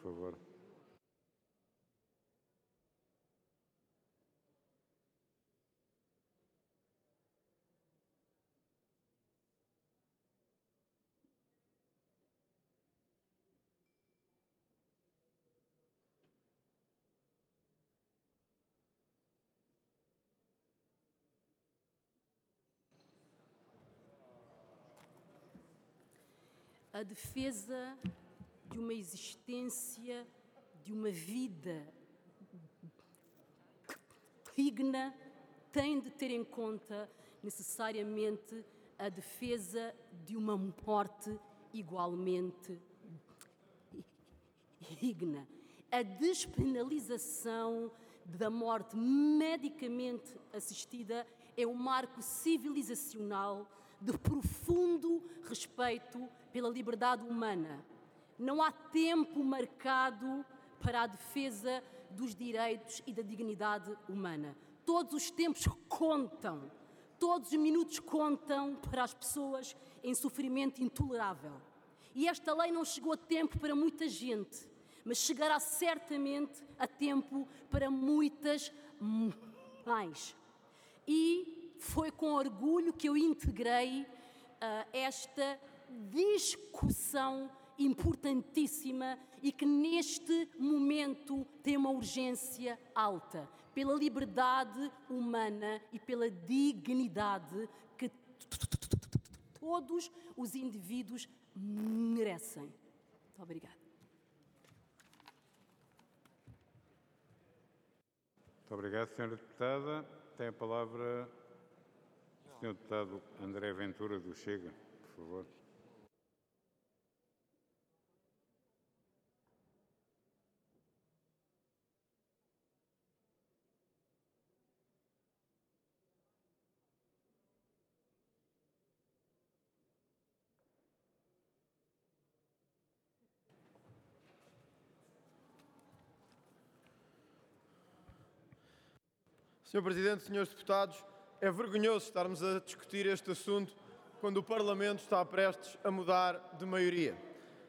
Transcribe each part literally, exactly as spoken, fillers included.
favor. A defesa de uma existência, de uma vida digna, tem de ter em conta necessariamente a defesa de uma morte igualmente digna. A despenalização da morte medicamente assistida é um marco civilizacional de profundo respeito pela liberdade humana. Não há tempo marcado para a defesa dos direitos e da dignidade humana. Todos os tempos contam, todos os minutos contam para as pessoas em sofrimento intolerável. E esta lei não chegou a tempo para muita gente, mas chegará certamente a tempo para muitas mais. E foi com orgulho que eu integrei uh, esta discussão importantíssima e que neste momento tem uma urgência alta pela liberdade humana e pela dignidade que todos os indivíduos merecem. Muito obrigada. Muito obrigado, senhora Deputada. Tem a palavra o senhor Deputado André Ventura, do Chega, por favor. senhor Presidente, senhores deputados, é vergonhoso estarmos a discutir este assunto quando o Parlamento está prestes a mudar de maioria.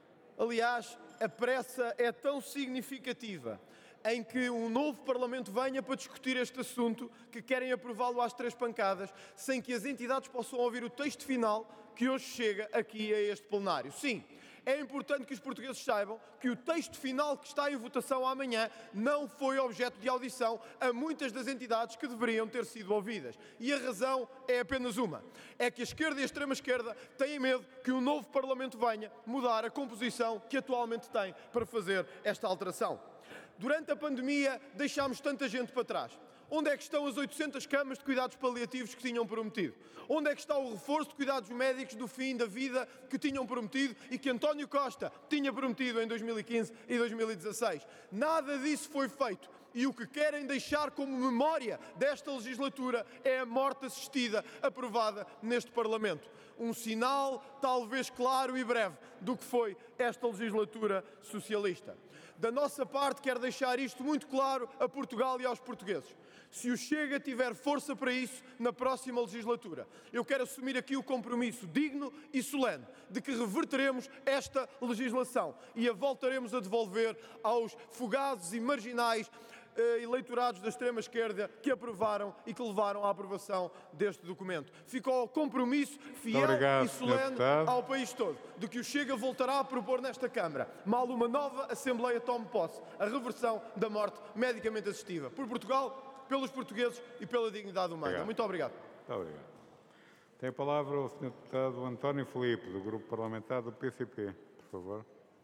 Aliás, a pressa é tão significativa em que um novo Parlamento venha para discutir este assunto que querem aprová-lo às três pancadas, sem que as entidades possam ouvir o texto final que hoje chega aqui a este plenário. Sim, é importante que os portugueses saibam que o texto final que está em votação amanhã não foi objeto de audição a muitas das entidades que deveriam ter sido ouvidas. E a razão é apenas uma. É que a esquerda e a extrema-esquerda têm medo que um novo Parlamento venha mudar a composição que atualmente tem para fazer esta alteração. Durante a pandemia deixámos tanta gente para trás. Onde é que estão as oitocentas camas de cuidados paliativos que tinham prometido? Onde é que está o reforço de cuidados médicos do fim da vida que tinham prometido e que António Costa tinha prometido em dois mil e quinze e dois mil e dezasseis? Nada disso foi feito. E o que querem deixar como memória desta legislatura é a morte assistida aprovada neste Parlamento. Um sinal, talvez claro e breve, do que foi esta legislatura socialista. Da nossa parte, quero deixar isto muito claro a Portugal e aos portugueses. Se o Chega tiver força para isso na próxima legislatura, eu quero assumir aqui o compromisso digno e solene de que reverteremos esta legislação e a voltaremos a devolver aos fugazes e marginais eh, eleitorados da extrema-esquerda que aprovaram e que levaram à aprovação deste documento. Fica o compromisso fiel obrigado, e solene ao país todo de que o Chega voltará a propor nesta Câmara, mal uma nova Assembleia tome posse, a reversão da morte medicamente assistida. Por Portugal, pelos portugueses e pela dignidade humana. Obrigado. Muito obrigado. Muito obrigado. Tem a palavra o senhor Deputado António Filipe, do Grupo Parlamentar do P C P, por favor.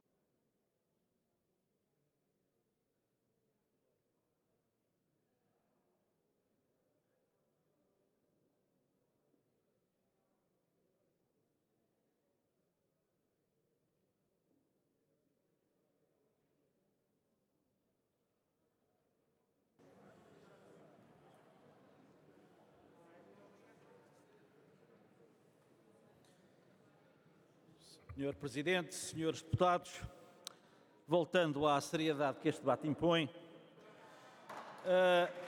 senhor Presidente, senhores deputados, voltando à seriedade que este debate impõe, uh,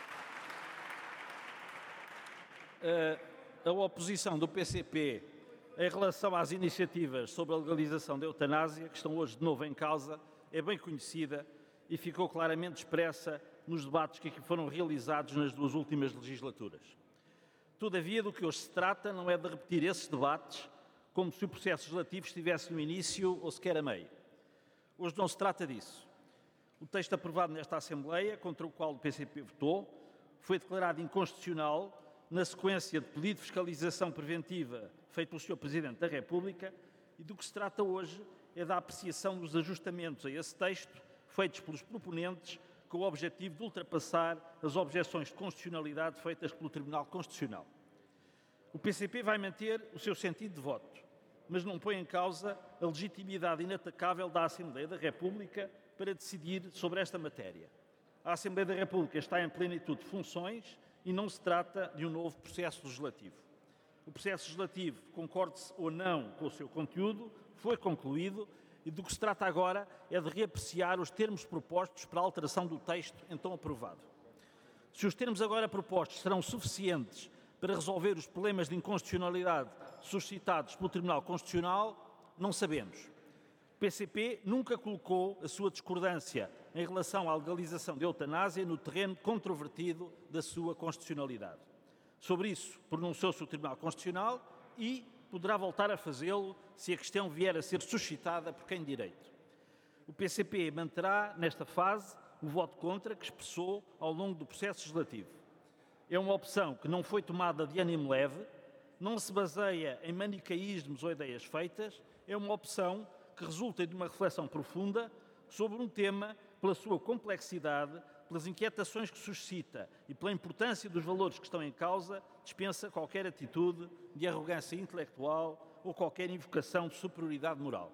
uh, a oposição do P C P em relação às iniciativas sobre a legalização da eutanásia, que estão hoje de novo em causa, é bem conhecida e ficou claramente expressa nos debates que aqui foram realizados nas duas últimas legislaturas. Todavia, do que hoje se trata não é de repetir esses debates como se o processo legislativo estivesse no início ou sequer a meio. Hoje não se trata disso. O texto aprovado nesta Assembleia, contra o qual o P C P votou, foi declarado inconstitucional na sequência de pedido de fiscalização preventiva feito pelo senhor Presidente da República, e do que se trata hoje é da apreciação dos ajustamentos a esse texto feitos pelos proponentes com o objetivo de ultrapassar as objeções de constitucionalidade feitas pelo Tribunal Constitucional. O P C P vai manter o seu sentido de voto, mas não põe em causa a legitimidade inatacável da Assembleia da República para decidir sobre esta matéria. A Assembleia da República está em plenitude de funções e não se trata de um novo processo legislativo. O processo legislativo, concorde-se ou não com o seu conteúdo, foi concluído e do que se trata agora é de reapreciar os termos propostos para a alteração do texto então aprovado. Se os termos agora propostos serão suficientes para resolver os problemas de inconstitucionalidade suscitados pelo Tribunal Constitucional, não sabemos. O P C P nunca colocou a sua discordância em relação à legalização da eutanásia no terreno controvertido da sua constitucionalidade. Sobre isso, pronunciou-se o Tribunal Constitucional e poderá voltar a fazê-lo se a questão vier a ser suscitada por quem de direito. O P C P manterá, nesta fase, o voto contra que expressou ao longo do processo legislativo. É uma opção que não foi tomada de ânimo leve, não se baseia em manicaísmos ou ideias feitas, é uma opção que resulta de uma reflexão profunda sobre um tema, pela sua complexidade, pelas inquietações que suscita e pela importância dos valores que estão em causa, dispensa qualquer atitude de arrogância intelectual ou qualquer invocação de superioridade moral.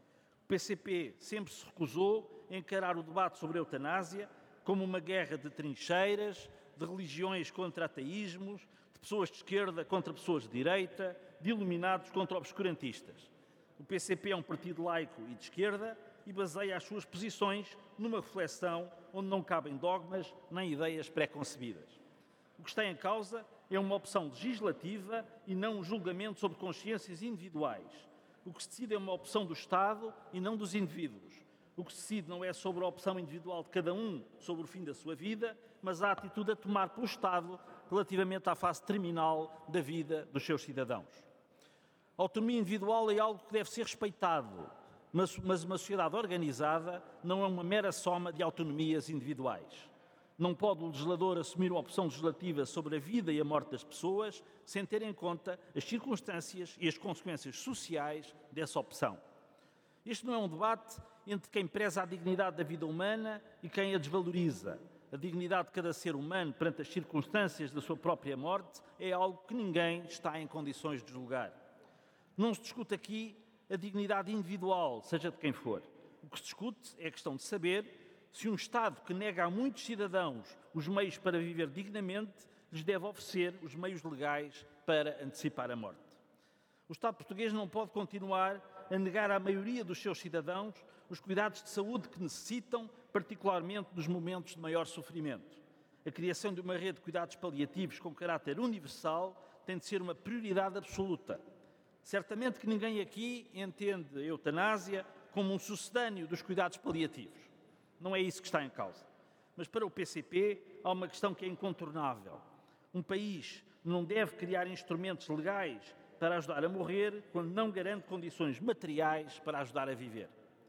O P C P sempre se recusou a encarar o debate sobre a eutanásia como uma guerra de trincheiras, de religiões contra ateísmos, de pessoas de esquerda contra pessoas de direita, de iluminados contra obscurantistas. O P C P é um partido laico e de esquerda e baseia as suas posições numa reflexão onde não cabem dogmas nem ideias pré-concebidas. O que está em causa é uma opção legislativa e não um julgamento sobre consciências individuais. O que se decide é uma opção do Estado e não dos indivíduos. O que se decide não é sobre a opção individual de cada um sobre o fim da sua vida, mas a atitude a tomar pelo Estado relativamente à fase terminal da vida dos seus cidadãos. A autonomia individual é algo que deve ser respeitado, mas, mas uma sociedade organizada não é uma mera soma de autonomias individuais. Não pode o legislador assumir uma opção legislativa sobre a vida e a morte das pessoas sem ter em conta as circunstâncias e as consequências sociais dessa opção. Este não é um debate entre quem preza a dignidade da vida humana e quem a desvaloriza. A dignidade de cada ser humano perante as circunstâncias da sua própria morte é algo que ninguém está em condições de julgar. Não se discute aqui a dignidade individual, seja de quem for. O que se discute é a questão de saber se um Estado que nega a muitos cidadãos os meios para viver dignamente lhes deve oferecer os meios legais para antecipar a morte. O Estado português não pode continuar a negar à maioria dos seus cidadãos os cuidados de saúde que necessitam, particularmente nos momentos de maior sofrimento. A criação de uma rede de cuidados paliativos com caráter universal tem de ser uma prioridade absoluta. Certamente que ninguém aqui entende a eutanásia como um sucedâneo dos cuidados paliativos. Não é isso que está em causa. Mas para o P C P há uma questão que é incontornável. Um país não deve criar instrumentos legais para ajudar a morrer quando não garante condições materiais para ajudar a viver.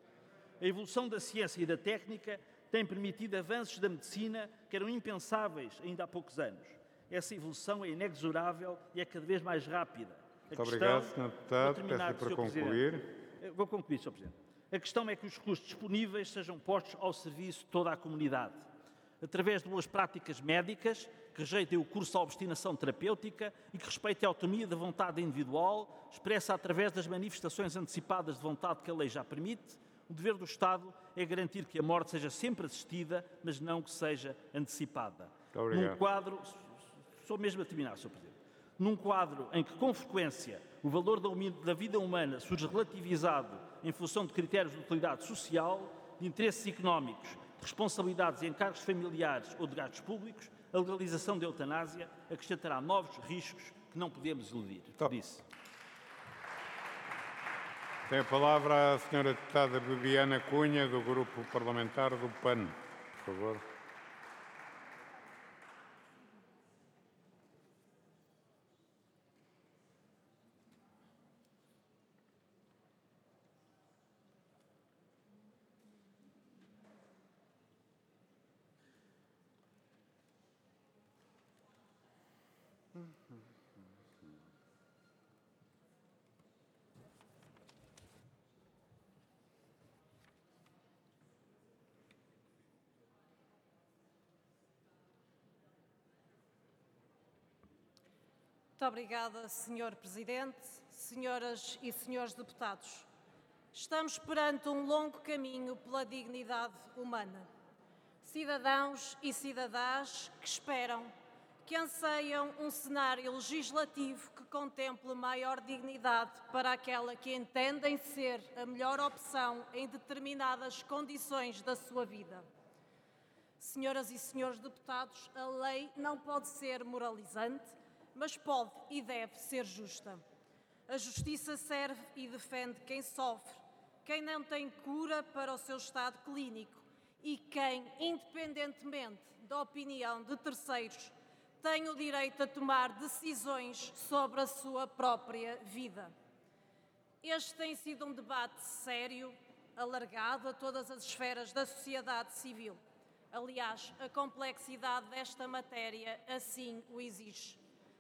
A evolução da ciência e da técnica tem permitido avanços da medicina que eram impensáveis ainda há poucos anos. Essa evolução é inexorável e é cada vez mais rápida. A Muito questão, obrigado, senhor Deputado. Peço-lhe para concluir. Eu vou concluir, senhor Presidente. A questão é que os recursos disponíveis sejam postos ao serviço de toda a comunidade. Através de boas práticas médicas, que rejeitem o curso à obstinação terapêutica e que respeitem a autonomia da vontade individual, expressa através das manifestações antecipadas de vontade que a lei já permite, o dever do Estado é garantir que a morte seja sempre assistida, mas não que seja antecipada. Muito obrigado. Num quadro, sou mesmo a terminar, senhor Presidente, num quadro em que, com frequência, o valor da vida humana surge relativizado em função de critérios de utilidade social, de interesses económicos, de responsabilidades e encargos familiares ou de gastos públicos, a legalização da eutanásia acrescentará novos riscos que não podemos eludir. Tá. Disse. Tem a palavra a senhora deputada Bibiana Cunha, do Grupo Parlamentar do P A N. Por favor. Muito obrigada, senhor Presidente, senhoras e senhores deputados. Estamos perante um longo caminho pela dignidade humana. Cidadãos e cidadãs que esperam, que anseiam um cenário legislativo que contemple maior dignidade para aquela que entendem ser a melhor opção em determinadas condições da sua vida. Senhoras e senhores deputados, a lei não pode ser moralizante, mas pode e deve ser justa. A justiça serve e defende quem sofre, quem não tem cura para o seu estado clínico e quem, independentemente da opinião de terceiros, tem o direito a tomar decisões sobre a sua própria vida. Este tem sido um debate sério, alargado a todas as esferas da sociedade civil. Aliás, a complexidade desta matéria assim o exige.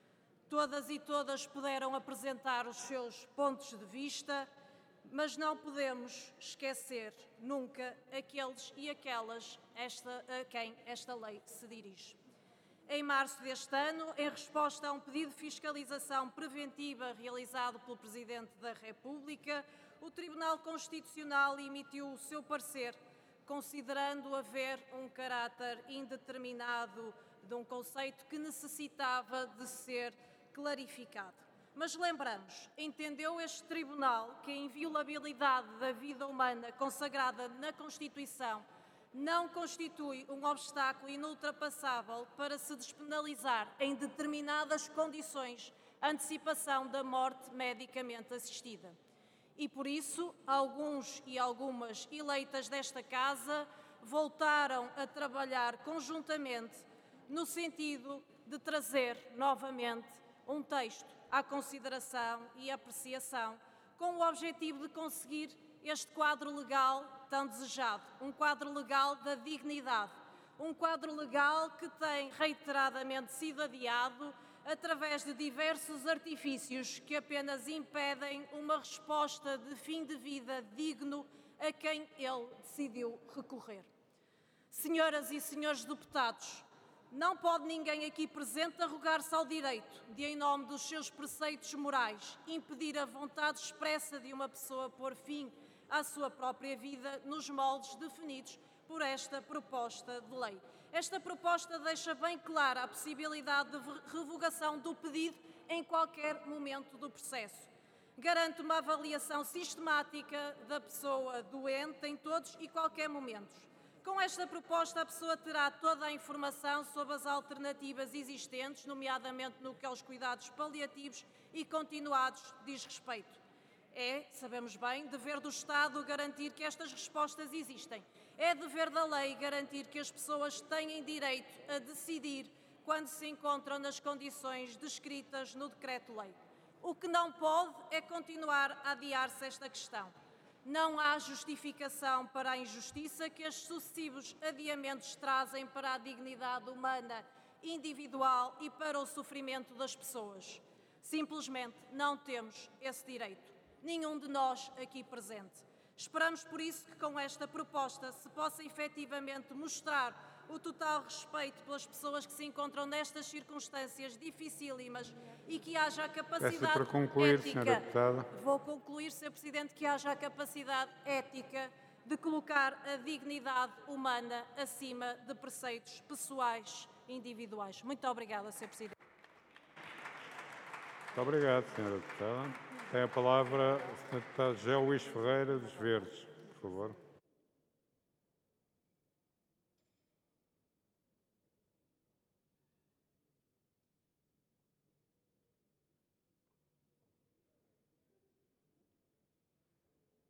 Todas e todas puderam apresentar os seus pontos de vista, mas não podemos esquecer nunca aqueles e aquelas esta, a quem esta lei se dirige. Em março deste ano, em resposta a um pedido de fiscalização preventiva realizado pelo Presidente da República, o Tribunal Constitucional emitiu o seu parecer, considerando haver um caráter indeterminado de um conceito que necessitava de ser clarificado. Mas lembramos, entendeu este Tribunal que a inviolabilidade da vida humana consagrada na Constituição não constitui um obstáculo inultrapassável para se despenalizar em determinadas condições a antecipação da morte medicamente assistida. E por isso, alguns e algumas eleitas desta Casa voltaram a trabalhar conjuntamente no sentido de trazer novamente um texto à consideração e apreciação, com o objetivo de conseguir este quadro legal tão desejado, um quadro legal da dignidade, um quadro legal que tem reiteradamente sido adiado através de diversos artifícios que apenas impedem uma resposta de fim de vida digno a quem ele decidiu recorrer. Senhoras e senhores deputados, não pode ninguém aqui presente arrogar-se ao direito de, em nome dos seus preceitos morais, impedir a vontade expressa de uma pessoa pôr fim à sua própria vida nos moldes definidos por esta proposta de lei. Esta proposta deixa bem clara a possibilidade de revogação do pedido em qualquer momento do processo. Garante uma avaliação sistemática da pessoa doente em todos e qualquer momentos. Com esta proposta, a pessoa terá toda a informação sobre as alternativas existentes, nomeadamente no que aos cuidados paliativos e continuados diz respeito. É, sabemos bem, dever do Estado garantir que estas respostas existem. É dever da lei garantir que as pessoas têm direito a decidir quando se encontram nas condições descritas no Decreto-Lei. O que não pode é continuar a adiar-se esta questão. Não há justificação para a injustiça que estes sucessivos adiamentos trazem para a dignidade humana, individual e para o sofrimento das pessoas. Simplesmente não temos esse direito. Nenhum de nós aqui presente. Esperamos, por isso, que com esta proposta se possa efetivamente mostrar o total respeito pelas pessoas que se encontram nestas circunstâncias dificílimas e que haja a capacidade Peço para concluir, ética. senhora deputada. Vou concluir, senhor Presidente, que haja a capacidade ética de colocar a dignidade humana acima de preceitos pessoais e individuais. Muito obrigada, senhor Presidente. Muito obrigado, senhora deputada. Tem a palavra o senhor deputado José Luís Ferreira, dos Verdes, por favor.